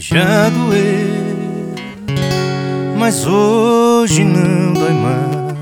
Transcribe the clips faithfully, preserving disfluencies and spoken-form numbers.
Já doeu, mas hoje não dói mais.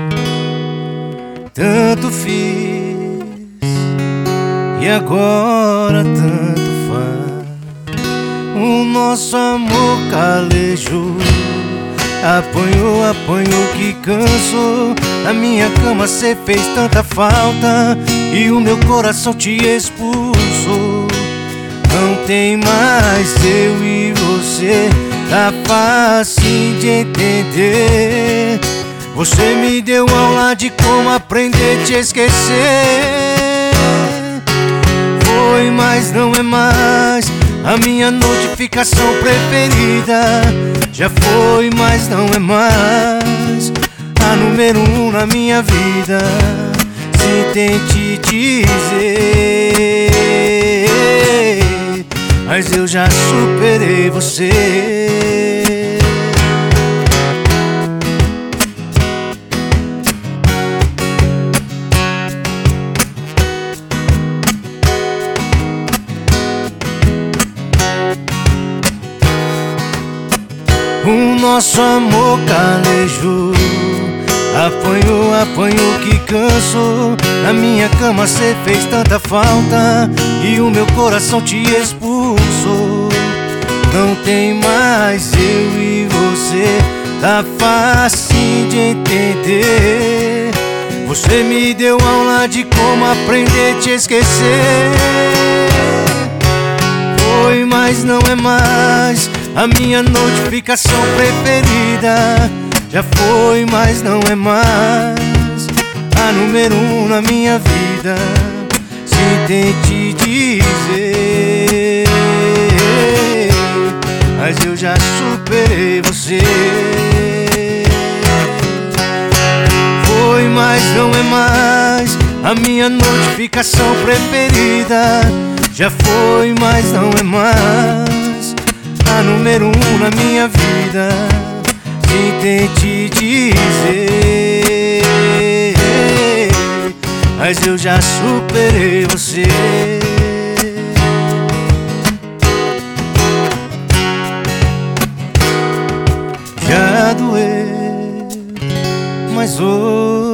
Tanto fiz e agora tanto faz. O nosso amor calejou, apanhou, apanhou que cansou. Na minha cama cê fez tanta falta e o meu coração te expulsou. Não tem mais eu e você, tá fácil de entender. Você me deu aula de como aprender a te esquecer. Foi, mas não é mais a minha notificação preferida. Já foi, mas não é mais a número um na minha vida. Se tente dizer, mas eu já superei você. O nosso amor calejou, apanhou, apanhou que cansou. Na minha cama cê fez tanta falta e o meu coração te expulsou. Não tem mais eu e você, tá fácil de entender. Você me deu aula de como aprender a te esquecer. Foi, mas não é mais a minha notificação preferida. Já foi, mas não é mais a número um na minha vida. Se tente dizer, mas eu já superei você. Foi, mas não é mais a minha notificação preferida. Já foi, mas não é mais a número um na minha vida. Se tente dizer, mas eu já superei você. Já doeu, mas hoje